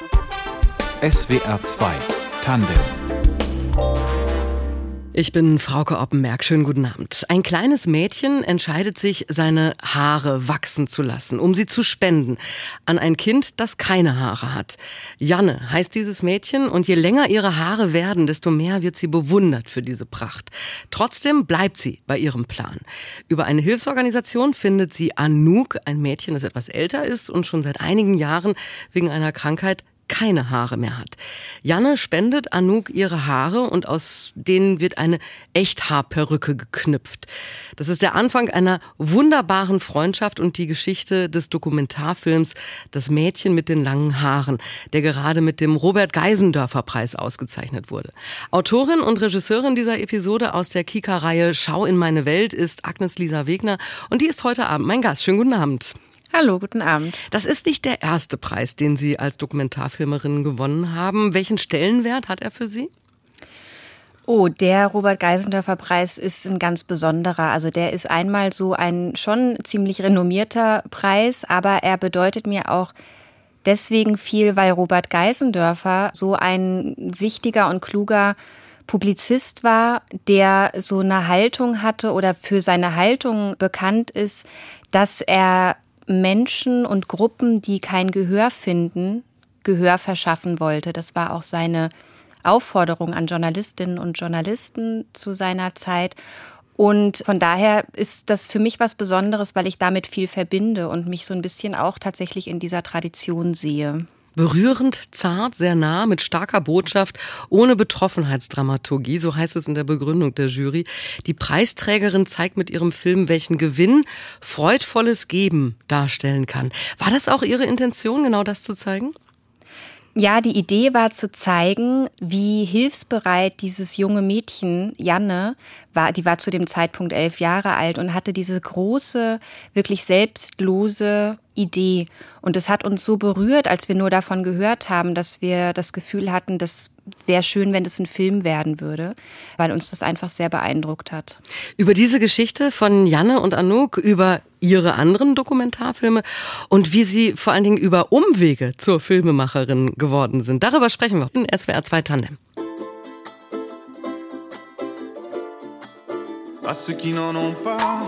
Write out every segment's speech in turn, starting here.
SWR 2 Tandem. Ich bin Frauke Oppenberg. Schönen guten Abend. Ein kleines Mädchen entscheidet sich, seine Haare wachsen zu lassen, um sie zu spenden an ein Kind, das keine Haare hat. Janne heißt dieses Mädchen und je länger ihre Haare werden, desto mehr wird sie bewundert für diese Pracht. Trotzdem bleibt sie bei ihrem Plan. Über eine Hilfsorganisation findet sie Anouk, ein Mädchen, das etwas älter ist und schon seit einigen Jahren wegen einer Krankheit keine Haare mehr hat. Janne spendet Anouk ihre Haare und aus denen wird eine Echthaarperücke geknüpft. Das ist der Anfang einer wunderbaren Freundschaft und die Geschichte des Dokumentarfilms Das Mädchen mit den langen Haaren, der gerade mit dem Robert-Geisendörfer-Preis ausgezeichnet wurde. Autorin und Regisseurin dieser Episode aus der Kika-Reihe Schau in meine Welt ist Agnes-Lisa Wegner und die ist heute Abend mein Gast. Schönen guten Abend. Hallo, guten Abend. Das ist nicht der erste Preis, den Sie als Dokumentarfilmerin gewonnen haben. Welchen Stellenwert hat er für Sie? Oh, der Robert-Geisendörfer-Preis ist ein ganz besonderer. Also der ist einmal so ein schon ziemlich renommierter Preis, aber er bedeutet mir auch deswegen viel, weil Robert Geisendörfer so ein wichtiger und kluger Publizist war, der so eine Haltung hatte oder für seine Haltung bekannt ist, dass er Menschen und Gruppen, die kein Gehör finden, Gehör verschaffen wollte. Das war auch seine Aufforderung an Journalistinnen und Journalisten zu seiner Zeit. Und von daher ist das für mich was Besonderes, weil ich damit viel verbinde und mich so ein bisschen auch tatsächlich in dieser Tradition sehe. Berührend, zart, sehr nah, mit starker Botschaft, ohne Betroffenheitsdramaturgie, so heißt es in der Begründung der Jury. Die Preisträgerin zeigt mit ihrem Film, welchen Gewinn freudvolles Geben darstellen kann. War das auch Ihre Intention, genau das zu zeigen? Ja, die Idee war zu zeigen, wie hilfsbereit dieses junge Mädchen, Janne, war. Die war zu dem Zeitpunkt 11 Jahre alt und hatte diese große, wirklich selbstlose Idee. Und es hat uns so berührt, als wir nur davon gehört haben, dass wir das Gefühl hatten, das wäre schön, wenn es ein Film werden würde, weil uns das einfach sehr beeindruckt hat. Über diese Geschichte von Janne und Anouk, über ihre anderen Dokumentarfilme und wie sie vor allen Dingen über Umwege zur Filmemacherin geworden sind. Darüber sprechen wir in SWR 2 Tandem. À ceux qui n'en ont pas,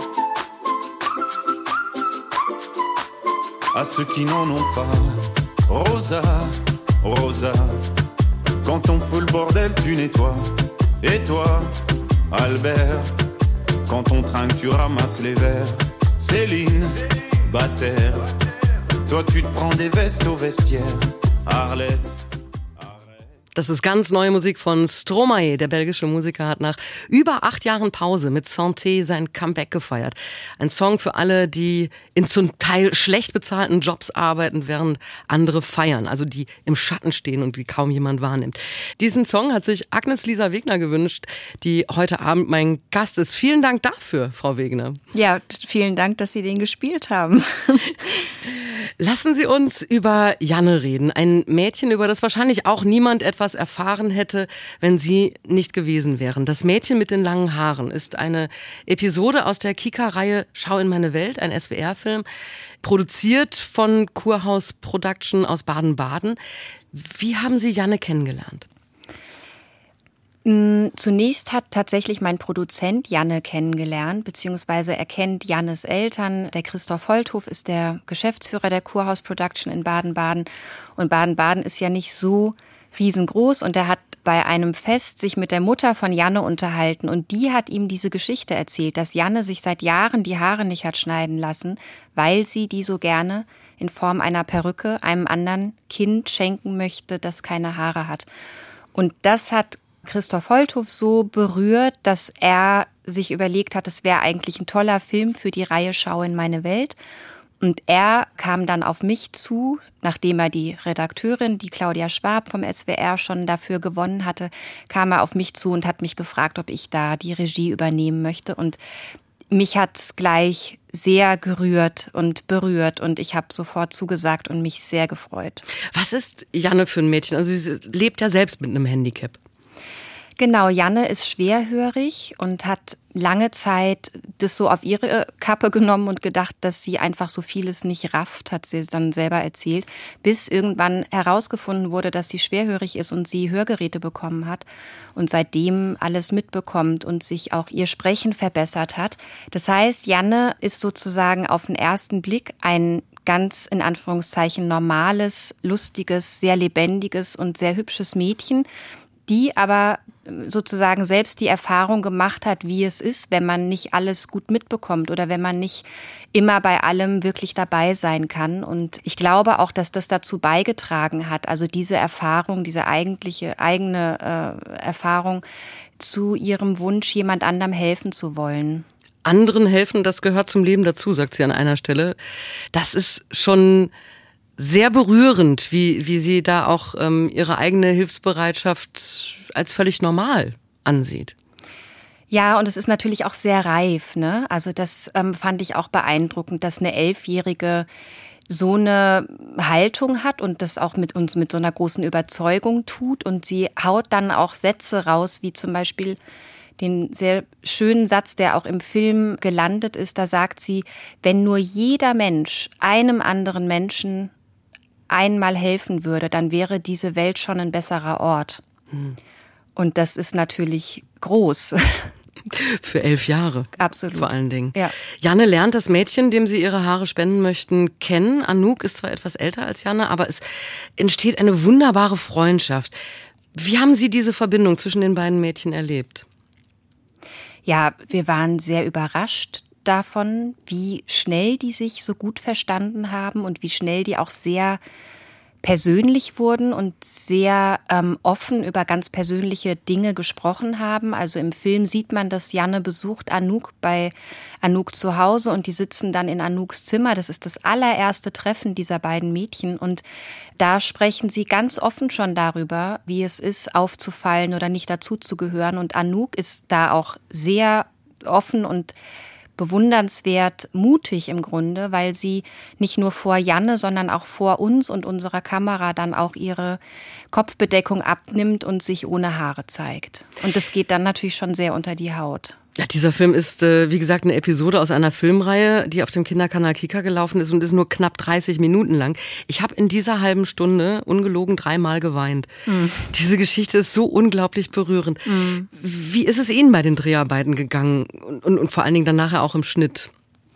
à ceux qui n'en ont pas, Rosa, Rosa, quand on fout le bordel, tu nettoies. Et toi, Albert, quand on trinque, tu ramasses les verres. Céline, Bataire, toi tu te prends des vestes au vestiaire. Arlette. Das ist ganz neue Musik von Stromae. Der belgische Musiker hat nach über 8 Jahren Pause mit Santé sein Comeback gefeiert. Ein Song für alle, die in zum Teil schlecht bezahlten Jobs arbeiten, während andere feiern. Also die im Schatten stehen und die kaum jemand wahrnimmt. Diesen Song hat sich Agnes-Lisa Wegner gewünscht, die heute Abend mein Gast ist. Vielen Dank dafür, Frau Wegner. Ja, vielen Dank, dass Sie den gespielt haben. Lassen Sie uns über Janne reden. Ein Mädchen, über das wahrscheinlich auch niemand etwas erfahren hätte, wenn Sie nicht gewesen wären. Das Mädchen mit den langen Haaren ist eine Episode aus der Kika-Reihe Schau in meine Welt, ein SWR-Film, produziert von Kurhaus Production aus Baden-Baden. Wie haben Sie Janne kennengelernt? Zunächst hat tatsächlich mein Produzent Janne kennengelernt, beziehungsweise er kennt Jannes Eltern. Der Christoph Holthof ist der Geschäftsführer der Kurhaus Production in Baden-Baden. Und Baden-Baden ist ja nicht so riesengroß und er hat bei einem Fest sich mit der Mutter von Janne unterhalten und die hat ihm diese Geschichte erzählt, dass Janne sich seit Jahren die Haare nicht hat schneiden lassen, weil sie die so gerne in Form einer Perücke einem anderen Kind schenken möchte, das keine Haare hat. Und das hat Christoph Holthof so berührt, dass er sich überlegt hat, es wäre eigentlich ein toller Film für die Reihe Schau in meine Welt. Und er kam dann auf mich zu, nachdem er die Redakteurin, die Claudia Schwab vom SWR schon dafür gewonnen hatte, kam er auf mich zu und hat mich gefragt, ob ich da die Regie übernehmen möchte. Und mich hat's gleich sehr gerührt und berührt und ich habe sofort zugesagt und mich sehr gefreut. Was ist Janne für ein Mädchen? Also sie lebt ja selbst mit einem Handicap. Genau, Janne ist schwerhörig und hat lange Zeit das so auf ihre Kappe genommen und gedacht, dass sie einfach so vieles nicht rafft, hat sie dann selber erzählt, bis irgendwann herausgefunden wurde, dass sie schwerhörig ist und sie Hörgeräte bekommen hat und seitdem alles mitbekommt und sich auch ihr Sprechen verbessert hat. Das heißt, Janne ist sozusagen auf den ersten Blick ein ganz in Anführungszeichen normales, lustiges, sehr lebendiges und sehr hübsches Mädchen, die aber sozusagen selbst die Erfahrung gemacht hat, wie es ist, wenn man nicht alles gut mitbekommt oder wenn man nicht immer bei allem wirklich dabei sein kann. Und ich glaube auch, dass das dazu beigetragen hat, also diese Erfahrung, diese eigene Erfahrung zu ihrem Wunsch, jemand anderem helfen zu wollen. Anderen helfen, das gehört zum Leben dazu, sagt sie an einer Stelle. Das ist schon sehr berührend, wie sie da auch ihre eigene Hilfsbereitschaft als völlig normal ansieht. Ja, und es ist natürlich auch sehr reif, ne? Also das fand ich auch beeindruckend, dass eine 11-Jährige so eine Haltung hat und das auch mit uns mit so einer großen Überzeugung tut. Und sie haut dann auch Sätze raus, wie zum Beispiel den sehr schönen Satz, der auch im Film gelandet ist. Da sagt sie, wenn nur jeder Mensch einem anderen Menschen einmal helfen würde, dann wäre diese Welt schon ein besserer Ort. Und das ist natürlich groß. Für 11 Jahre. Absolut. Vor allen Dingen. Ja. Janne lernt das Mädchen, dem sie ihre Haare spenden möchten, kennen. Anouk ist zwar etwas älter als Janne, aber es entsteht eine wunderbare Freundschaft. Wie haben Sie diese Verbindung zwischen den beiden Mädchen erlebt? Ja, wir waren sehr überrascht davon, wie schnell die sich so gut verstanden haben und wie schnell die auch sehr persönlich wurden und sehr offen über ganz persönliche Dinge gesprochen haben. Also im Film sieht man, dass Janne besucht Anouk bei Anouk zu Hause und die sitzen dann in Anouks Zimmer. Das ist das allererste Treffen dieser beiden Mädchen und da sprechen sie ganz offen schon darüber, wie es ist, aufzufallen oder nicht dazuzugehören. Und Anouk ist da auch sehr offen und bewundernswert mutig im Grunde, weil sie nicht nur vor Janne, sondern auch vor uns und unserer Kamera dann auch ihre Kopfbedeckung abnimmt und sich ohne Haare zeigt. Und das geht dann natürlich schon sehr unter die Haut. Ja, dieser Film ist, wie gesagt, eine Episode aus einer Filmreihe, die auf dem Kinderkanal Kika gelaufen ist und ist nur knapp 30 Minuten lang. Ich habe in dieser halben Stunde ungelogen 3-mal geweint. Diese Geschichte ist so unglaublich berührend. Wie ist es Ihnen bei den Dreharbeiten gegangen und vor allen Dingen dann nachher auch im Schnitt?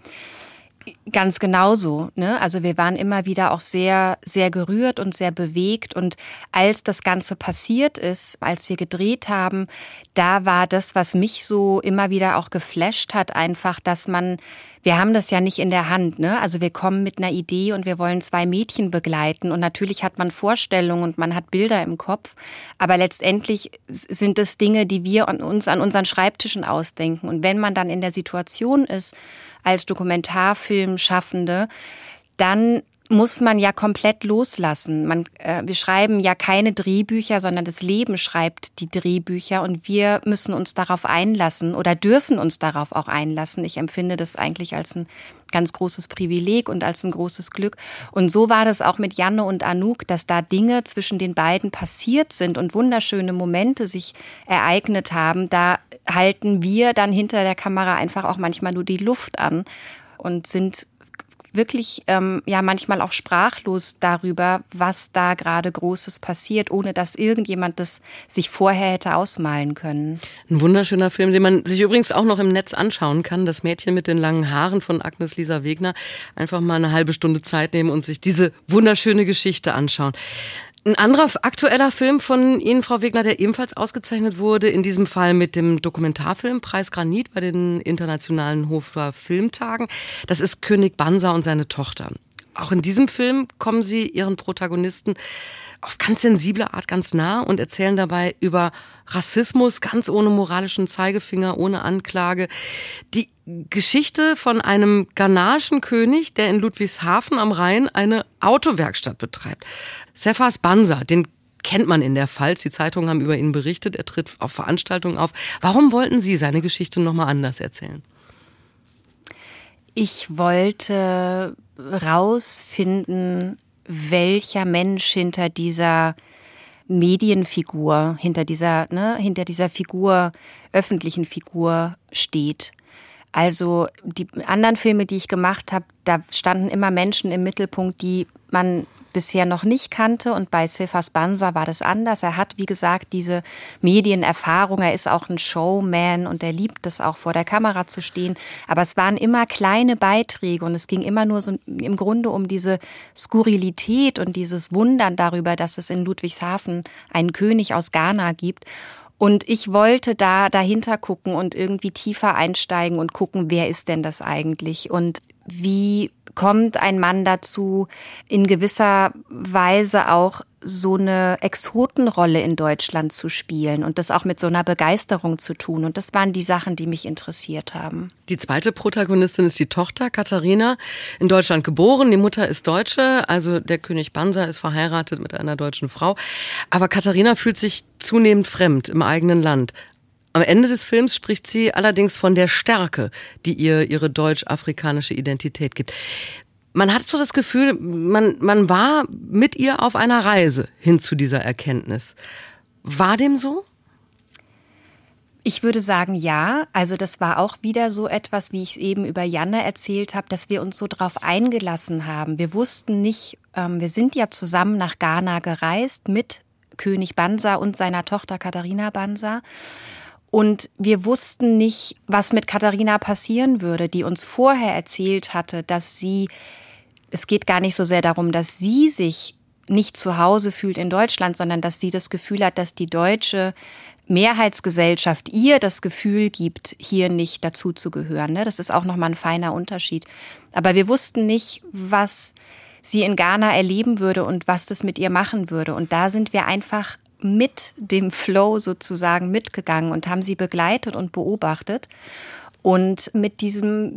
Ganz genauso, ne? Also wir waren immer wieder auch sehr, sehr gerührt und sehr bewegt. Und als das Ganze passiert ist, als wir gedreht haben, da war das, was mich so immer wieder auch geflasht hat, einfach, dass wir haben das ja nicht in der Hand, ne? Also wir kommen mit einer Idee und wir wollen 2 Mädchen begleiten und natürlich hat man Vorstellungen und man hat Bilder im Kopf, aber letztendlich sind es Dinge, die wir uns an unseren Schreibtischen ausdenken. Und wenn man dann in der Situation ist, als Dokumentarfilmschaffende, dann muss man ja komplett loslassen. Wir schreiben ja keine Drehbücher, sondern das Leben schreibt die Drehbücher und wir müssen uns darauf einlassen oder dürfen uns darauf auch einlassen. Ich empfinde das eigentlich als ein ganz großes Privileg und als ein großes Glück. Und so war das auch mit Janne und Anouk, dass da Dinge zwischen den beiden passiert sind und wunderschöne Momente sich ereignet haben. Da halten wir dann hinter der Kamera einfach auch manchmal nur die Luft an und sind wirklich manchmal auch sprachlos darüber, was da gerade Großes passiert, ohne dass irgendjemand das sich vorher hätte ausmalen können. Ein wunderschöner Film, den man sich übrigens auch noch im Netz anschauen kann. Das Mädchen mit den langen Haaren von Agnes-Lisa Wegner. Einfach mal eine halbe Stunde Zeit nehmen und sich diese wunderschöne Geschichte anschauen. Ein anderer aktueller Film von Ihnen, Frau Wegner, der ebenfalls ausgezeichnet wurde, in diesem Fall mit dem Dokumentarfilmpreis Granit bei den Internationalen Hofer Filmtagen, das ist König Bansa und seine Tochter. Auch in diesem Film kommen Sie Ihren Protagonisten auf ganz sensible Art ganz nah und erzählen dabei über Rassismus, ganz ohne moralischen Zeigefinger, ohne Anklage. Die Geschichte von einem ghanaischen König, der in Ludwigshafen am Rhein eine Autowerkstatt betreibt. Cephas Bansa, den kennt man in der Pfalz. Die Zeitungen haben über ihn berichtet. Er tritt auf Veranstaltungen auf. Warum wollten Sie seine Geschichte nochmal anders erzählen? Ich wollte rausfinden, welcher Mensch hinter dieser Medienfigur, hinter dieser Figur, öffentlichen Figur steht. Also die anderen Filme, die ich gemacht habe, da standen immer Menschen im Mittelpunkt, die man bisher noch nicht kannte, und bei Cefas Banza war das anders. Er hat, wie gesagt, diese Medienerfahrung, er ist auch ein Showman und er liebt es auch, vor der Kamera zu stehen. Aber es waren immer kleine Beiträge und es ging immer nur so im Grunde um diese Skurrilität und dieses Wundern darüber, dass es in Ludwigshafen einen König aus Ghana gibt. Und ich wollte dahinter gucken und irgendwie tiefer einsteigen und gucken, wer ist denn das eigentlich und wie kommt ein Mann dazu, in gewisser Weise auch so eine Exotenrolle in Deutschland zu spielen und das auch mit so einer Begeisterung zu tun. Und das waren die Sachen, die mich interessiert haben. Die zweite Protagonistin ist die Tochter Katharina, in Deutschland geboren. Die Mutter ist Deutsche, also der König Banza ist verheiratet mit einer deutschen Frau. Aber Katharina fühlt sich zunehmend fremd im eigenen Land. Am Ende des Films spricht sie allerdings von der Stärke, die ihr ihre deutsch-afrikanische Identität gibt. Man hat so das Gefühl, man war mit ihr auf einer Reise hin zu dieser Erkenntnis. War dem so? Ich würde sagen, ja. Also das war auch wieder so etwas, wie ich es eben über Janne erzählt habe, dass wir uns so drauf eingelassen haben. Wir wussten nicht, wir sind ja zusammen nach Ghana gereist mit König Banza und seiner Tochter Katharina Banza. Und wir wussten nicht, was mit Katharina passieren würde, die uns vorher erzählt hatte, dass es geht gar nicht so sehr darum, dass sie sich nicht zu Hause fühlt in Deutschland, sondern dass sie das Gefühl hat, dass die deutsche Mehrheitsgesellschaft ihr das Gefühl gibt, hier nicht dazuzugehören. Das ist auch nochmal ein feiner Unterschied. Aber wir wussten nicht, was sie in Ghana erleben würde und was das mit ihr machen würde. Und da sind wir einfach mit dem Flow sozusagen mitgegangen und haben sie begleitet und beobachtet. Und mit diesem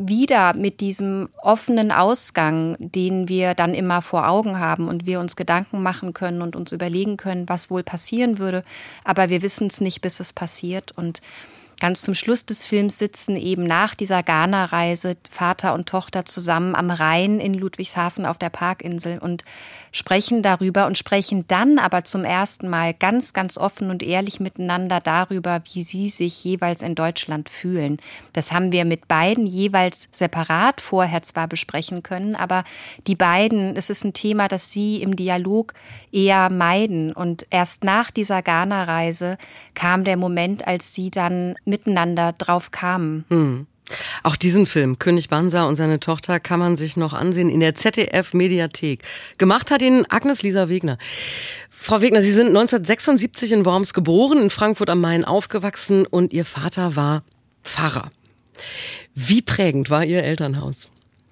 offenen Ausgang, den wir dann immer vor Augen haben und wir uns Gedanken machen können und uns überlegen können, was wohl passieren würde. Aber wir wissen es nicht, bis es passiert. Und ganz zum Schluss des Films sitzen eben nach dieser Ghana-Reise Vater und Tochter zusammen am Rhein in Ludwigshafen auf der Parkinsel und sprechen darüber und sprechen dann aber zum ersten Mal ganz, ganz offen und ehrlich miteinander darüber, wie sie sich jeweils in Deutschland fühlen. Das haben wir mit beiden jeweils separat vorher zwar besprechen können, aber die beiden, es ist ein Thema, das sie im Dialog eher meiden. Und erst nach dieser Ghana-Reise kam der Moment, als sie dann miteinander drauf kamen. Auch diesen Film, König Banza und seine Tochter, kann man sich noch ansehen in der ZDF-Mediathek. Gemacht hat ihn Agnes-Lisa Wegner. Frau Wegner, Sie sind 1976 in Worms geboren, in Frankfurt am Main aufgewachsen und Ihr Vater war Pfarrer. Wie prägend war Ihr Elternhaus?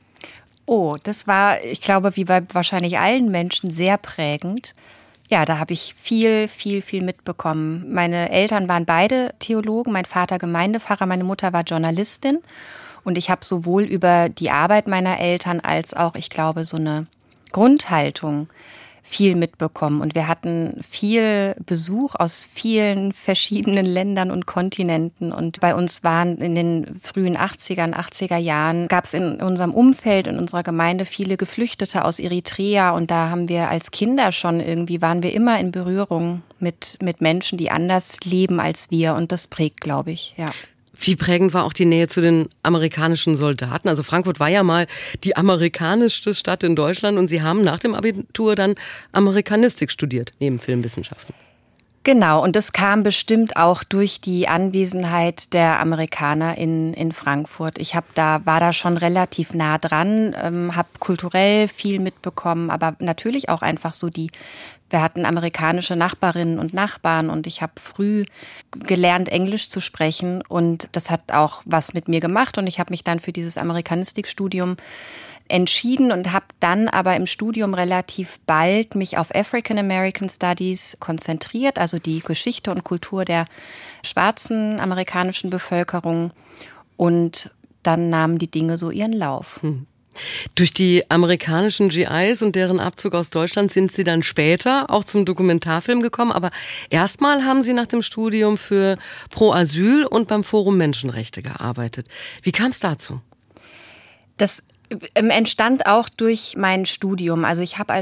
Oh, das war, ich glaube, wie bei wahrscheinlich allen Menschen sehr prägend. Ja, da habe ich viel mitbekommen. Meine Eltern waren beide Theologen, mein Vater Gemeindepfarrer, meine Mutter war Journalistin. Und ich habe sowohl über die Arbeit meiner Eltern als auch, ich glaube, so eine Grundhaltung viel mitbekommen. Und wir hatten viel Besuch aus vielen verschiedenen Ländern und Kontinenten. Und bei uns waren in den frühen 80er Jahren, gab es in unserem Umfeld, in unserer Gemeinde viele Geflüchtete aus Eritrea. Und da haben wir als Kinder schon waren wir immer in Berührung mit Menschen, die anders leben als wir. Und das prägt, glaube ich, ja. Wie prägend war auch die Nähe zu den amerikanischen Soldaten? Also Frankfurt war ja mal die amerikanischste Stadt in Deutschland und Sie haben nach dem Abitur dann Amerikanistik studiert, neben Filmwissenschaften. Genau, und das kam bestimmt auch durch die Anwesenheit der Amerikaner in Frankfurt. War da schon relativ nah dran, habe kulturell viel mitbekommen, aber natürlich auch einfach so wir hatten amerikanische Nachbarinnen und Nachbarn und ich habe früh gelernt, Englisch zu sprechen und das hat auch was mit mir gemacht und ich habe mich dann für dieses Amerikanistikstudium entschieden und habe dann aber im Studium relativ bald mich auf African American Studies konzentriert, also die Geschichte und Kultur der schwarzen amerikanischen Bevölkerung und dann nahmen die Dinge so ihren Lauf. Durch die amerikanischen GIs und deren Abzug aus Deutschland sind Sie dann später auch zum Dokumentarfilm gekommen. Aber erstmal haben Sie nach dem Studium für Pro Asyl und beim Forum Menschenrechte gearbeitet. Wie kam es dazu? Das entstand auch durch mein Studium. Also ich habe, als ich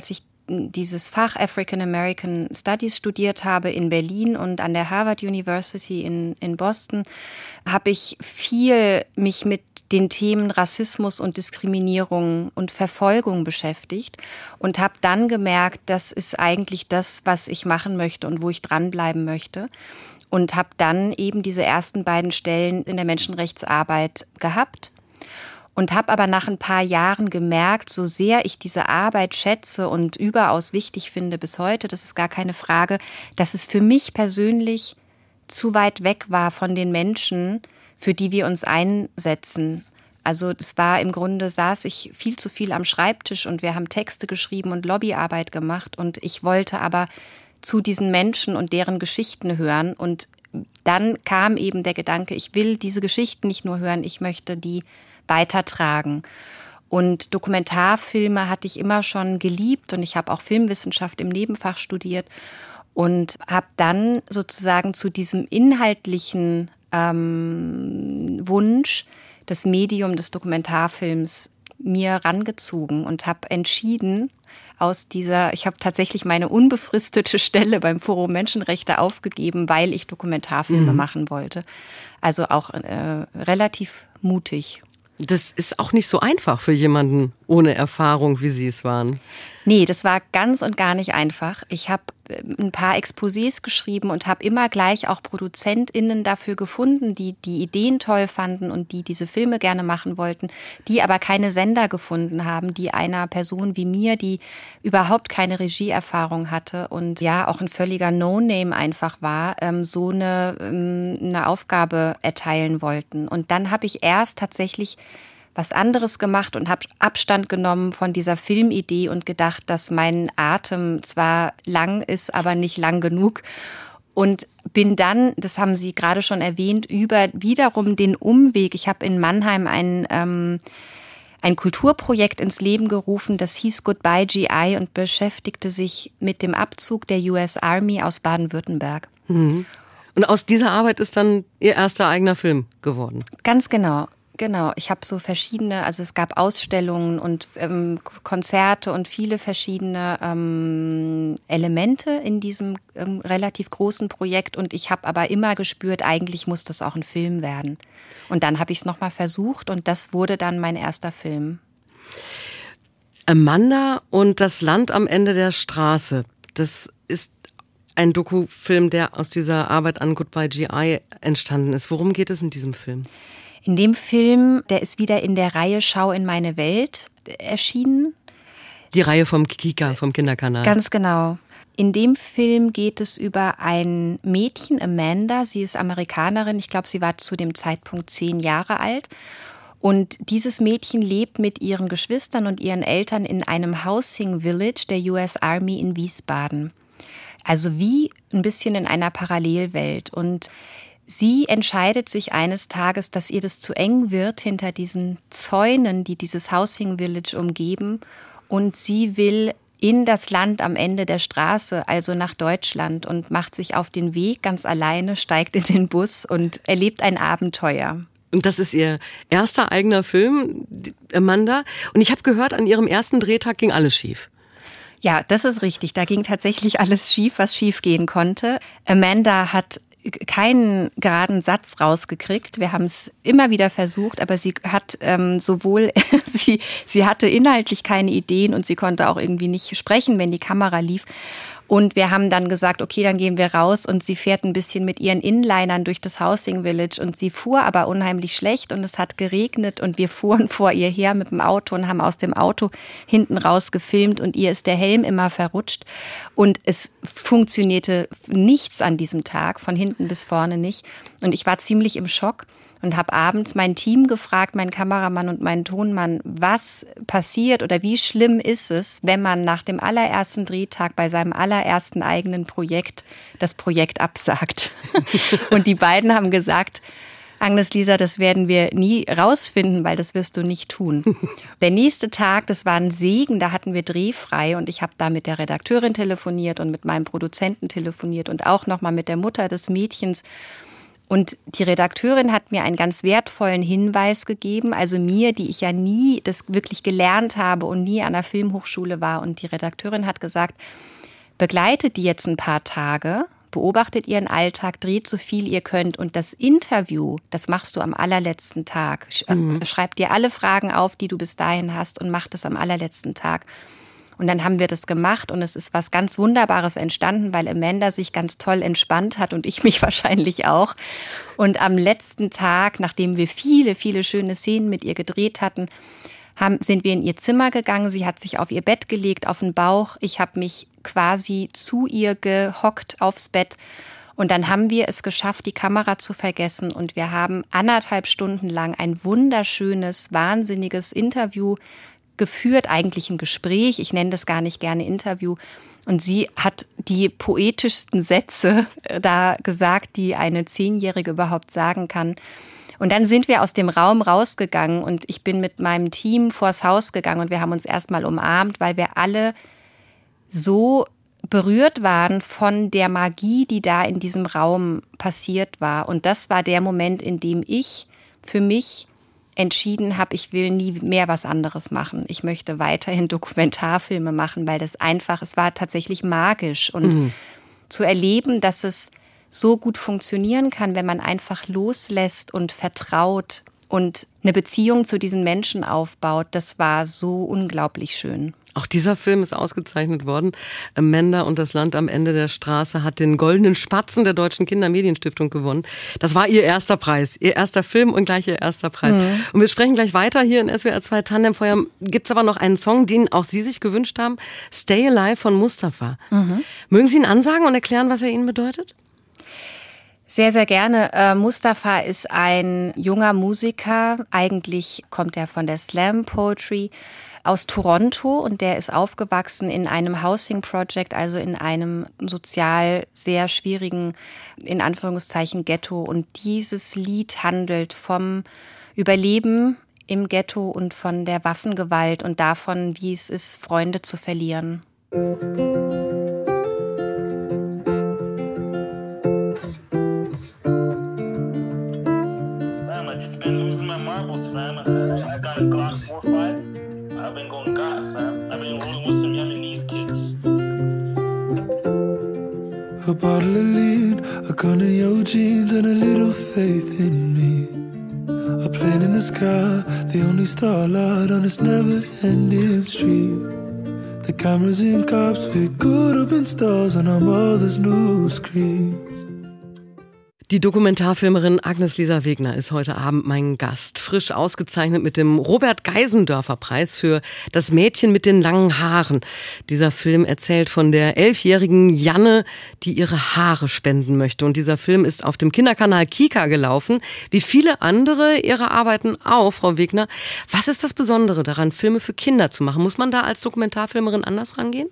dieses Fach African American Studies studiert habe in Berlin und an der Harvard University in Boston, habe ich viel mich mit den Themen Rassismus und Diskriminierung und Verfolgung beschäftigt und habe dann gemerkt, das ist eigentlich das, was ich machen möchte und wo ich dranbleiben möchte. Und habe dann eben diese ersten beiden Stellen in der Menschenrechtsarbeit gehabt. Und habe aber nach ein paar Jahren gemerkt, so sehr ich diese Arbeit schätze und überaus wichtig finde bis heute, das ist gar keine Frage, dass es für mich persönlich zu weit weg war von den Menschen, für die wir uns einsetzen. Also es war im Grunde, saß ich viel zu viel am Schreibtisch und wir haben Texte geschrieben und Lobbyarbeit gemacht. Und ich wollte aber zu diesen Menschen und deren Geschichten hören. Und dann kam eben der Gedanke, ich will diese Geschichten nicht nur hören, ich möchte die weitertragen. Und Dokumentarfilme hatte ich immer schon geliebt und ich habe auch Filmwissenschaft im Nebenfach studiert und habe dann sozusagen zu diesem inhaltlichen Wunsch, das Medium des Dokumentarfilms mir rangezogen und habe entschieden, ich habe tatsächlich meine unbefristete Stelle beim Forum Menschenrechte aufgegeben, weil ich Dokumentarfilme machen wollte. Also auch relativ mutig. Das ist auch nicht so einfach für jemanden ohne Erfahrung, wie Sie es waren. Nee, das war ganz und gar nicht einfach. Ich habe ein paar Exposés geschrieben und habe immer gleich auch ProduzentInnen dafür gefunden, die die Ideen toll fanden und die diese Filme gerne machen wollten, die aber keine Sender gefunden haben, die einer Person wie mir, die überhaupt keine Regieerfahrung hatte und ja auch ein völliger No-Name einfach war, so eine Aufgabe erteilen wollten. Und dann habe ich erst tatsächlich was anderes gemacht und habe Abstand genommen von dieser Filmidee und gedacht, dass mein Atem zwar lang ist, aber nicht lang genug. Und bin dann, das haben Sie gerade schon erwähnt, über wiederum den Umweg. Ich habe in Mannheim ein Kulturprojekt ins Leben gerufen, das hieß Goodbye GI und beschäftigte sich mit dem Abzug der US Army aus Baden-Württemberg. Mhm. Und aus dieser Arbeit ist dann Ihr erster eigener Film geworden? Ganz genau. Genau, ich habe so verschiedene, also es gab Ausstellungen und Konzerte und viele verschiedene Elemente in diesem relativ großen Projekt und ich habe aber immer gespürt, eigentlich muss das auch ein Film werden. Und dann habe ich es nochmal versucht und das wurde dann mein erster Film. Amanda und das Land am Ende der Straße, das ist ein Dokufilm, der aus dieser Arbeit an Goodbye GI entstanden ist. Worum geht es in diesem Film? In dem Film, der ist wieder in der Reihe Schau in meine Welt erschienen. Die Reihe vom Kika, vom Kinderkanal. Ganz genau. In dem Film geht es über ein Mädchen, Amanda. Sie ist Amerikanerin. Ich glaube, sie war zu dem Zeitpunkt 10 Jahre alt. Und dieses Mädchen lebt mit ihren Geschwistern und ihren Eltern in einem Housing Village der US Army in Wiesbaden. Also wie ein bisschen in einer Parallelwelt. Und sie entscheidet sich eines Tages, dass ihr das zu eng wird hinter diesen Zäunen, die dieses Housing Village umgeben. Und sie will in das Land am Ende der Straße, also nach Deutschland, und macht sich auf den Weg ganz alleine, steigt in den Bus und erlebt ein Abenteuer. Und das ist Ihr erster eigener Film, Amanda. Und ich habe gehört, an Ihrem ersten Drehtag ging alles schief. Ja, das ist richtig. Da ging tatsächlich alles schief, was schief gehen konnte. Amanda hat keinen geraden Satz rausgekriegt. Wir haben es immer wieder versucht, aber sie hat sie hatte inhaltlich keine Ideen und sie konnte auch irgendwie nicht sprechen, wenn die Kamera lief. Und wir haben dann gesagt, okay, dann gehen wir raus und sie fährt ein bisschen mit ihren Inlinern durch das Housing Village und sie fuhr aber unheimlich schlecht und es hat geregnet und wir fuhren vor ihr her mit dem Auto und haben aus dem Auto hinten raus gefilmt und ihr ist der Helm immer verrutscht und es funktionierte nichts an diesem Tag, von hinten bis vorne nicht und ich war ziemlich im Schock. Und habe abends mein Team gefragt, meinen Kameramann und meinen Tonmann, was passiert oder wie schlimm ist es, wenn man nach dem allerersten Drehtag bei seinem allerersten eigenen Projekt das Projekt absagt. Und die beiden haben gesagt, Agnes, Lisa, das werden wir nie rausfinden, weil das wirst du nicht tun. Der nächste Tag, das war ein Segen, da hatten wir drehfrei und ich habe da mit der Redakteurin telefoniert und mit meinem Produzenten telefoniert und auch nochmal mit der Mutter des Mädchens. Und die Redakteurin hat mir einen ganz wertvollen Hinweis gegeben, also mir, die ich ja nie das wirklich gelernt habe und nie an der Filmhochschule war. Und die Redakteurin hat gesagt, begleitet die jetzt ein paar Tage, beobachtet ihren Alltag, dreht so viel ihr könnt und das Interview, das machst du am allerletzten Tag. Schreib dir alle Fragen auf, die du bis dahin hast und mach das am allerletzten Tag. Und dann haben wir das gemacht und es ist was ganz Wunderbares entstanden, weil Amanda sich ganz toll entspannt hat und ich mich wahrscheinlich auch. Und am letzten Tag, nachdem wir viele, viele schöne Szenen mit ihr gedreht hatten, sind wir in ihr Zimmer gegangen. Sie hat sich auf ihr Bett gelegt, auf den Bauch. Ich habe mich quasi zu ihr gehockt aufs Bett. Und dann haben wir es geschafft, die Kamera zu vergessen. Und wir haben 1,5 Stunden lang ein wunderschönes, wahnsinniges Interview geführt, eigentlich ein Gespräch. Ich nenne das gar nicht gerne Interview. Und sie hat die poetischsten Sätze da gesagt, die eine 10-Jährige überhaupt sagen kann. Und dann sind wir aus dem Raum rausgegangen und ich bin mit meinem Team vors Haus gegangen und wir haben uns erstmal umarmt, weil wir alle so berührt waren von der Magie, die da in diesem Raum passiert war. Und das war der Moment, in dem ich für mich entschieden habe, ich will nie mehr was anderes machen. Ich möchte weiterhin Dokumentarfilme machen, weil das einfach, es war tatsächlich magisch. Und zu erleben, dass es so gut funktionieren kann, wenn man einfach loslässt und vertraut und eine Beziehung zu diesen Menschen aufbaut, das war so unglaublich schön. Auch dieser Film ist ausgezeichnet worden. Amanda und das Land am Ende der Straße hat den Goldenen Spatzen der Deutschen Kindermedienstiftung gewonnen. Das war ihr erster Preis, ihr erster Film und gleich ihr erster Preis. Und wir sprechen gleich weiter hier in SWR 2 Tandemfeuer. Gibt's aber noch einen Song, den auch Sie sich gewünscht haben, Stay Alive von Mustafa. Mögen Sie ihn ansagen und erklären, was er Ihnen bedeutet? Sehr, sehr gerne. Mustafa ist ein junger Musiker. Eigentlich kommt er von der Slam Poetry aus Toronto und der ist aufgewachsen in einem Housing Project, also in einem sozial sehr schwierigen, in Anführungszeichen, Ghetto. Und dieses Lied handelt vom Überleben im Ghetto und von der Waffengewalt und davon, wie es ist, Freunde zu verlieren. I've been going God, fam. I've been rolling with some Yemenis kids. A bottle of lean, a gun in your jeans, and a little faith in me. A plane in the sky, the only starlight on this never-ending street. The cameras in cops with good open stars on our mother's new screens. Die Dokumentarfilmerin Agnes-Lisa Wegner ist heute Abend mein Gast. Frisch ausgezeichnet mit dem Robert-Geisendörfer-Preis für Das Mädchen mit den langen Haaren. Dieser Film erzählt von der 11-jährigen Janne, die ihre Haare spenden möchte. Und dieser Film ist auf dem Kinderkanal Kika gelaufen, wie viele andere ihrer Arbeiten auch, Frau Wegner. Was ist das Besondere daran, Filme für Kinder zu machen? Muss man da als Dokumentarfilmerin anders rangehen?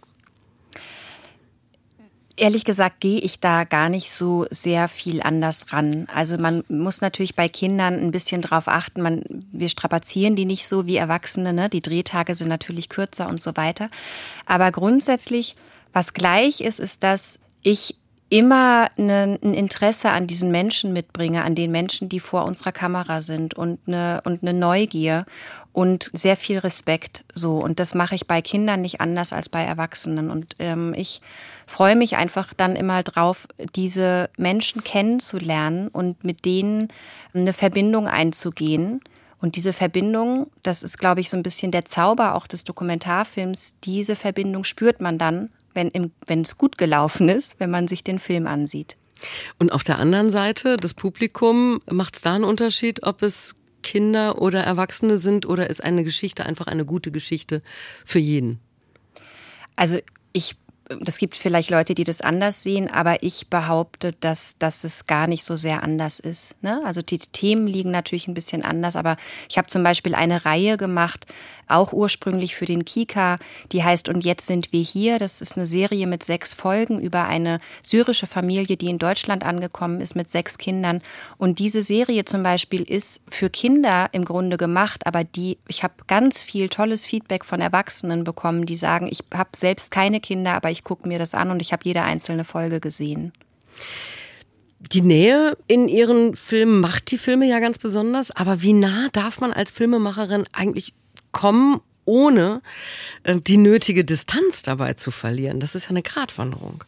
Ehrlich gesagt gehe ich da gar nicht so sehr viel anders ran. Also man muss natürlich bei Kindern ein bisschen drauf achten. Wir strapazieren die nicht so wie Erwachsene, ne? Die Drehtage sind natürlich kürzer und so weiter. Aber grundsätzlich, was gleich ist, ist, dass ich immer ein Interesse an diesen Menschen mitbringe, an den Menschen, die vor unserer Kamera sind und eine Neugier und sehr viel Respekt. So. Und das mache ich bei Kindern nicht anders als bei Erwachsenen. Und ich freue mich einfach dann immer drauf, diese Menschen kennenzulernen und mit denen eine Verbindung einzugehen. Und diese Verbindung, das ist, glaube ich, so ein bisschen der Zauber auch des Dokumentarfilms, diese Verbindung spürt man dann, wenn es gut gelaufen ist, wenn man sich den Film ansieht. Und auf der anderen Seite, das Publikum, macht es da einen Unterschied, ob es Kinder oder Erwachsene sind oder ist eine Geschichte einfach eine gute Geschichte für jeden? Also das gibt vielleicht Leute, die das anders sehen, aber ich behaupte, dass es gar nicht so sehr anders ist. Ne? Also die Themen liegen natürlich ein bisschen anders, aber ich habe zum Beispiel eine Reihe gemacht, auch ursprünglich für den Kika, die heißt Und jetzt sind wir hier. Das ist eine Serie mit 6 Folgen über eine syrische Familie, die in Deutschland angekommen ist mit 6 Kindern. Und diese Serie zum Beispiel ist für Kinder im Grunde gemacht, aber ich habe ganz viel tolles Feedback von Erwachsenen bekommen, die sagen, ich habe selbst keine Kinder, aber ich gucke mir das an und ich habe jede einzelne Folge gesehen. Die Nähe in Ihren Filmen macht die Filme ja ganz besonders, aber wie nah darf man als Filmemacherin eigentlich kommen, ohne die nötige Distanz dabei zu verlieren? Das ist ja eine Gratwanderung.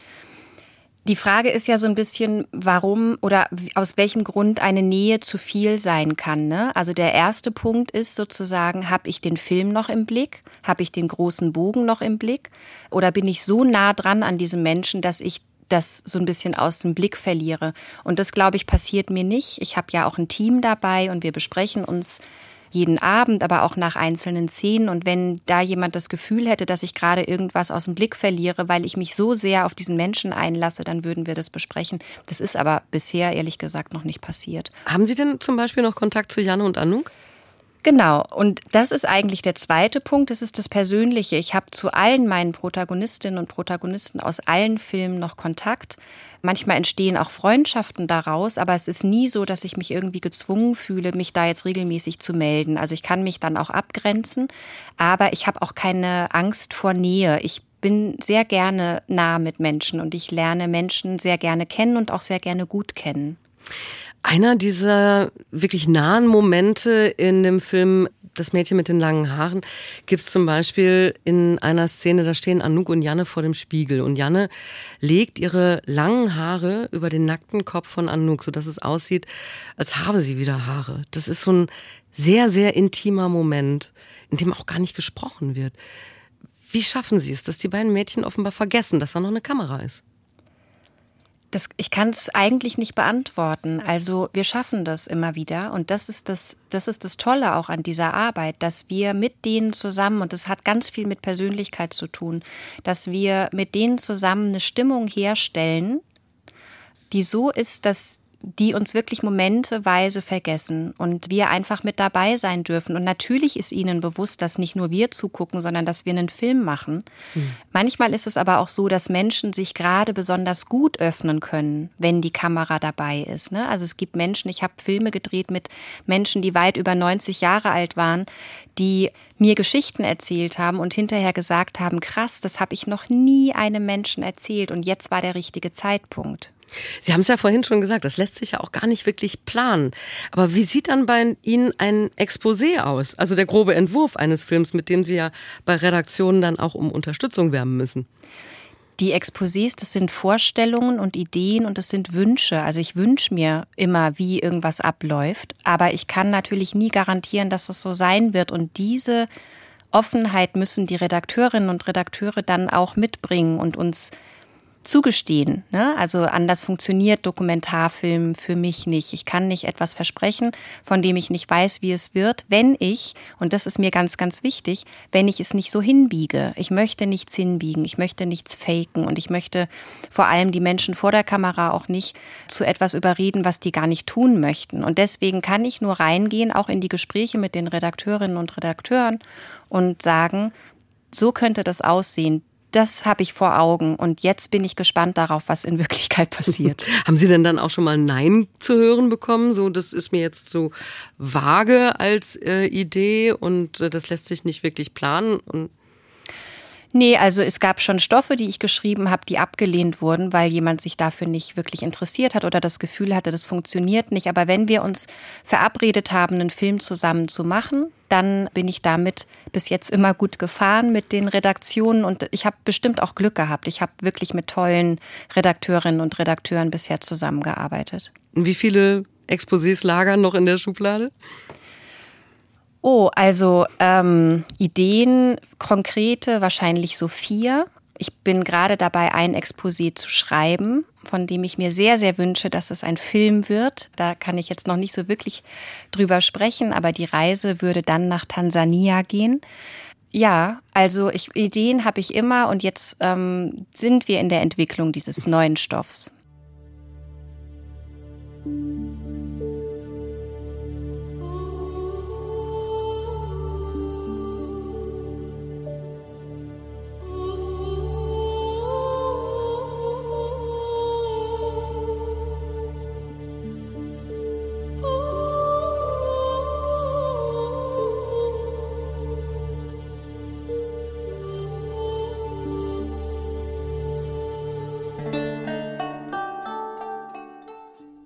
Die Frage ist ja so ein bisschen, warum oder aus welchem Grund eine Nähe zu viel sein kann, ne? Also der erste Punkt ist sozusagen, habe ich den Film noch im Blick? Habe ich den großen Bogen noch im Blick? Oder bin ich so nah dran an diesem Menschen, dass ich das so ein bisschen aus dem Blick verliere? Und das, glaube ich, passiert mir nicht. Ich habe ja auch ein Team dabei und wir besprechen uns jeden Abend, aber auch nach einzelnen Szenen. Und wenn da jemand das Gefühl hätte, dass ich gerade irgendwas aus dem Blick verliere, weil ich mich so sehr auf diesen Menschen einlasse, dann würden wir das besprechen. Das ist aber bisher, ehrlich gesagt, noch nicht passiert. Haben Sie denn zum Beispiel noch Kontakt zu Janne und Anouk? Genau, und das ist eigentlich der zweite Punkt, das ist das Persönliche. Ich habe zu allen meinen Protagonistinnen und Protagonisten aus allen Filmen noch Kontakt. Manchmal entstehen auch Freundschaften daraus, aber es ist nie so, dass ich mich irgendwie gezwungen fühle, mich da jetzt regelmäßig zu melden. Also ich kann mich dann auch abgrenzen, aber ich habe auch keine Angst vor Nähe. Ich bin sehr gerne nah mit Menschen und ich lerne Menschen sehr gerne kennen und auch sehr gerne gut kennen. Einer dieser wirklich nahen Momente in dem Film Das Mädchen mit den langen Haaren gibt es zum Beispiel in einer Szene, da stehen Anouk und Janne vor dem Spiegel und Janne legt ihre langen Haare über den nackten Kopf von Anouk, sodass es aussieht, als habe sie wieder Haare. Das ist so ein sehr, sehr intimer Moment, in dem auch gar nicht gesprochen wird. Wie schaffen Sie es, dass die beiden Mädchen offenbar vergessen, dass da noch eine Kamera ist? Ich kann es eigentlich nicht beantworten. Also wir schaffen das immer wieder und das ist das Tolle auch an dieser Arbeit, dass wir mit denen zusammen, und das hat ganz viel mit Persönlichkeit zu tun, dass wir mit denen zusammen eine Stimmung herstellen, die so ist, dass die uns wirklich momenteweise vergessen und wir einfach mit dabei sein dürfen. Und natürlich ist ihnen bewusst, dass nicht nur wir zugucken, sondern dass wir einen Film machen. Manchmal ist es aber auch so, dass Menschen sich gerade besonders gut öffnen können, wenn die Kamera dabei ist, ne? Also es gibt Menschen, ich habe Filme gedreht mit Menschen, die weit über 90 Jahre alt waren, die mir Geschichten erzählt haben und hinterher gesagt haben, krass, das habe ich noch nie einem Menschen erzählt und jetzt war der richtige Zeitpunkt. Sie haben es ja vorhin schon gesagt, das lässt sich ja auch gar nicht wirklich planen. Aber wie sieht dann bei Ihnen ein Exposé aus? Also der grobe Entwurf eines Films, mit dem Sie ja bei Redaktionen dann auch um Unterstützung werben müssen. Die Exposés, das sind Vorstellungen und Ideen und das sind Wünsche. Also ich wünsche mir immer, wie irgendwas abläuft. Aber ich kann natürlich nie garantieren, dass das so sein wird. Und diese Offenheit müssen die Redakteurinnen und Redakteure dann auch mitbringen und uns zugestehen, ne? Also anders funktioniert Dokumentarfilm für mich nicht. Ich kann nicht etwas versprechen, von dem ich nicht weiß, wie es wird, wenn ich, und das ist mir ganz, ganz wichtig, wenn ich es nicht so hinbiege. Ich möchte nichts hinbiegen, ich möchte nichts faken und ich möchte vor allem die Menschen vor der Kamera auch nicht zu etwas überreden, was die gar nicht tun möchten. Und deswegen kann ich nur reingehen, auch in die Gespräche mit den Redakteurinnen und Redakteuren und sagen, so könnte das aussehen. Das habe ich vor Augen und jetzt bin ich gespannt darauf, was in Wirklichkeit passiert. Haben Sie denn dann auch schon mal Nein zu hören bekommen? So, das ist mir jetzt zu vage als Idee und das lässt sich nicht wirklich planen. Nee, also es gab schon Stoffe, die ich geschrieben habe, die abgelehnt wurden, weil jemand sich dafür nicht wirklich interessiert hat oder das Gefühl hatte, das funktioniert nicht. Aber wenn wir uns verabredet haben, einen Film zusammen zu machen, dann bin ich damit bis jetzt immer gut gefahren mit den Redaktionen und ich habe bestimmt auch Glück gehabt. Ich habe wirklich mit tollen Redakteurinnen und Redakteuren bisher zusammengearbeitet. Wie viele Exposés lagern noch in der Schublade? Oh, also Ideen, konkrete, wahrscheinlich so 4. Ich bin gerade dabei, ein Exposé zu schreiben, von dem ich mir sehr, sehr wünsche, dass es ein Film wird. Da kann ich jetzt noch nicht so wirklich drüber sprechen, aber die Reise würde dann nach Tansania gehen. Ja, also Ideen habe ich immer und jetzt sind wir in der Entwicklung dieses neuen Stoffs.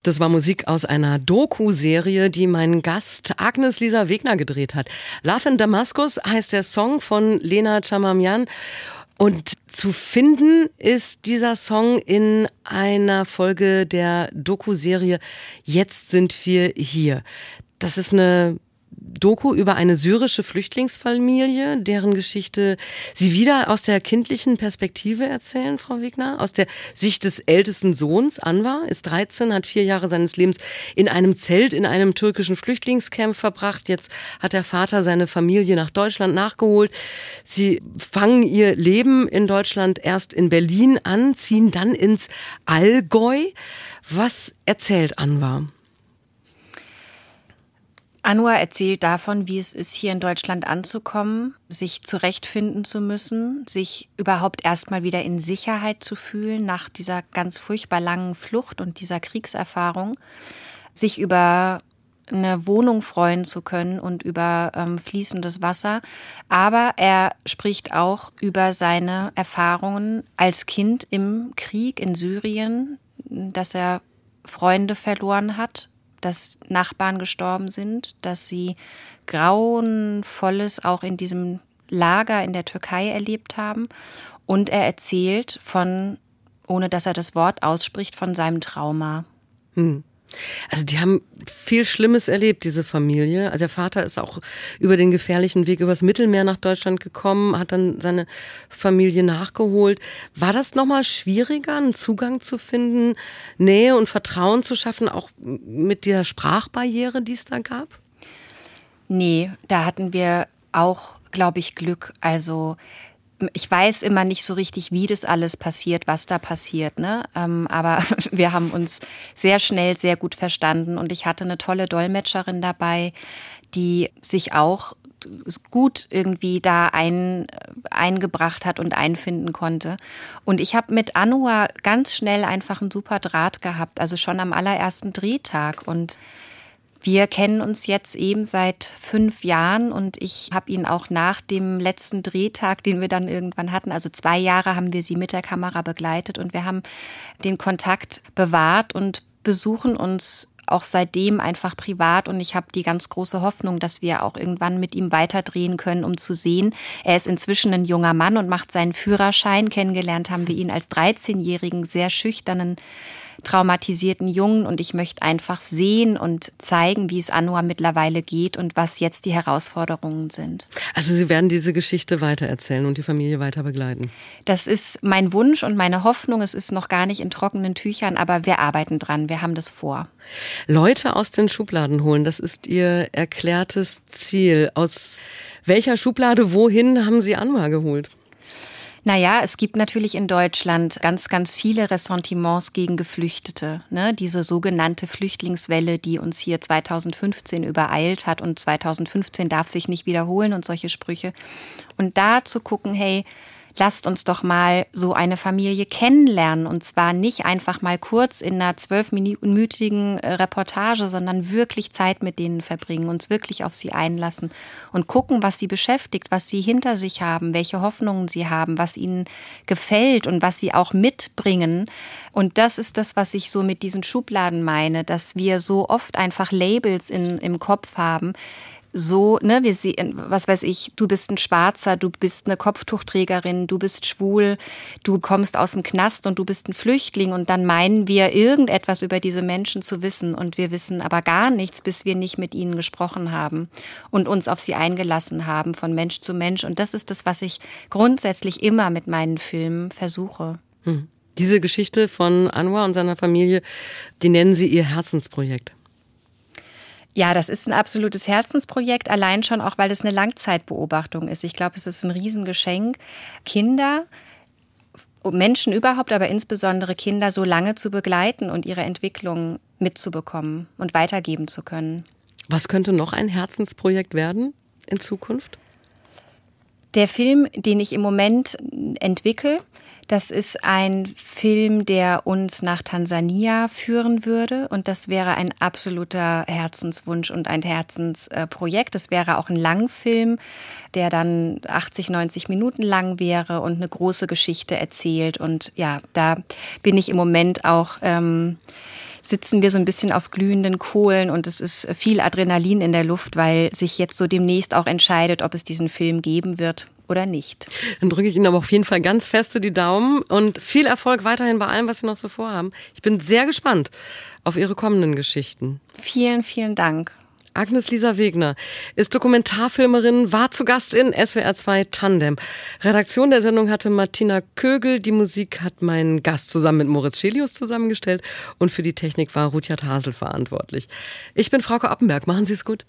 Das war Musik aus einer Doku-Serie, die mein Gast Agnes-Lisa Wegner gedreht hat. Love in Damaskus heißt der Song von Lena Chamamian. Und zu finden ist dieser Song in einer Folge der Doku-Serie Jetzt sind wir hier. Das ist eine Doku über eine syrische Flüchtlingsfamilie, deren Geschichte Sie wieder aus der kindlichen Perspektive erzählen, Frau Wegner. Aus der Sicht des ältesten Sohns, Anwar, ist 13, hat 4 Jahre seines Lebens in einem Zelt in einem türkischen Flüchtlingscamp verbracht. Jetzt hat der Vater seine Familie nach Deutschland nachgeholt. Sie fangen ihr Leben in Deutschland erst in Berlin an, ziehen dann ins Allgäu. Was erzählt Anwar? Anwar erzählt davon, wie es ist, hier in Deutschland anzukommen, sich zurechtfinden zu müssen, sich überhaupt erstmal wieder in Sicherheit zu fühlen nach dieser ganz furchtbar langen Flucht und dieser Kriegserfahrung, sich über eine Wohnung freuen zu können und über fließendes Wasser. Aber er spricht auch über seine Erfahrungen als Kind im Krieg in Syrien, dass er Freunde verloren hat, dass Nachbarn gestorben sind, dass sie Grauenvolles auch in diesem Lager in der Türkei erlebt haben. Und er erzählt von, ohne dass er das Wort ausspricht, von seinem Trauma. Also die haben viel Schlimmes erlebt, diese Familie. Also der Vater ist auch über den gefährlichen Weg übers Mittelmeer nach Deutschland gekommen, hat dann seine Familie nachgeholt. War das nochmal schwieriger, einen Zugang zu finden, Nähe und Vertrauen zu schaffen, auch mit der Sprachbarriere, die es da gab? Nee, da hatten wir auch, glaube ich, Glück. Also ich weiß immer nicht so richtig, wie das alles passiert, was da passiert, ne? Aber wir haben uns sehr schnell sehr gut verstanden und ich hatte eine tolle Dolmetscherin dabei, die sich auch gut irgendwie da eingebracht hat und einfinden konnte. Und ich habe mit Anwar ganz schnell einfach einen super Draht gehabt, also schon am allerersten Drehtag. Und wir kennen uns jetzt eben seit 5 Jahren und ich habe ihn auch nach dem letzten Drehtag, den wir dann irgendwann hatten, also 2 Jahre haben wir sie mit der Kamera begleitet und wir haben den Kontakt bewahrt und besuchen uns auch seitdem einfach privat und ich habe die ganz große Hoffnung, dass wir auch irgendwann mit ihm weiterdrehen können, um zu sehen. Er ist inzwischen ein junger Mann und macht seinen Führerschein. Kennengelernt haben wir ihn als 13-jährigen, sehr schüchternen, traumatisierten Jungen und ich möchte einfach sehen und zeigen, wie es Anwar mittlerweile geht und was jetzt die Herausforderungen sind. Also Sie werden diese Geschichte weitererzählen und die Familie weiter begleiten? Das ist mein Wunsch und meine Hoffnung. Es ist noch gar nicht in trockenen Tüchern, aber wir arbeiten dran, wir haben das vor. Leute aus den Schubladen holen, das ist Ihr erklärtes Ziel. Aus welcher Schublade wohin haben Sie Anwar geholt? Naja, es gibt natürlich in Deutschland ganz, ganz viele Ressentiments gegen Geflüchtete. Ne? Diese sogenannte Flüchtlingswelle, die uns hier 2015 übereilt hat und 2015 darf sich nicht wiederholen und solche Sprüche. Und da zu gucken, hey, lasst uns doch mal so eine Familie kennenlernen und zwar nicht einfach mal kurz in einer 12-minütigen Reportage, sondern wirklich Zeit mit denen verbringen, uns wirklich auf sie einlassen und gucken, was sie beschäftigt, was sie hinter sich haben, welche Hoffnungen sie haben, was ihnen gefällt und was sie auch mitbringen. Und das ist das, was ich so mit diesen Schubladen meine, dass wir so oft einfach Labels im Kopf haben, so, ne, wir sehen, was weiß ich, du bist ein Schwarzer, du bist eine Kopftuchträgerin, du bist schwul, du kommst aus dem Knast und du bist ein Flüchtling und dann meinen wir irgendetwas über diese Menschen zu wissen und wir wissen aber gar nichts, bis wir nicht mit ihnen gesprochen haben und uns auf sie eingelassen haben von Mensch zu Mensch und das ist das, was ich grundsätzlich immer mit meinen Filmen versuche. Diese Geschichte von Anwar und seiner Familie, die nennen Sie Ihr Herzensprojekt. Ja, das ist ein absolutes Herzensprojekt, allein schon auch, weil es eine Langzeitbeobachtung ist. Ich glaube, es ist ein Riesengeschenk, Kinder, Menschen überhaupt, aber insbesondere Kinder so lange zu begleiten und ihre Entwicklung mitzubekommen und weitergeben zu können. Was könnte noch ein Herzensprojekt werden in Zukunft? Der Film, den ich im Moment entwickle, das ist ein Film, der uns nach Tansania führen würde und das wäre ein absoluter Herzenswunsch und ein Herzensprojekt. Das wäre auch ein Langfilm, der dann 80, 90 Minuten lang wäre und eine große Geschichte erzählt und ja, da bin ich im Moment auch sitzen wir so ein bisschen auf glühenden Kohlen und es ist viel Adrenalin in der Luft, weil sich jetzt so demnächst auch entscheidet, ob es diesen Film geben wird oder nicht. Dann drücke ich Ihnen aber auf jeden Fall ganz feste die Daumen und viel Erfolg weiterhin bei allem, was Sie noch so vorhaben. Ich bin sehr gespannt auf Ihre kommenden Geschichten. Vielen, vielen Dank. Agnes-Lisa Wegner ist Dokumentarfilmerin, war zu Gast in SWR 2 Tandem. Redaktion der Sendung hatte Martina Kögel. Die Musik hat mein Gast zusammen mit Moritz Schelius zusammengestellt und für die Technik war Rudyard Hasel verantwortlich. Ich bin Frauke Oppenberg. Machen Sie es gut.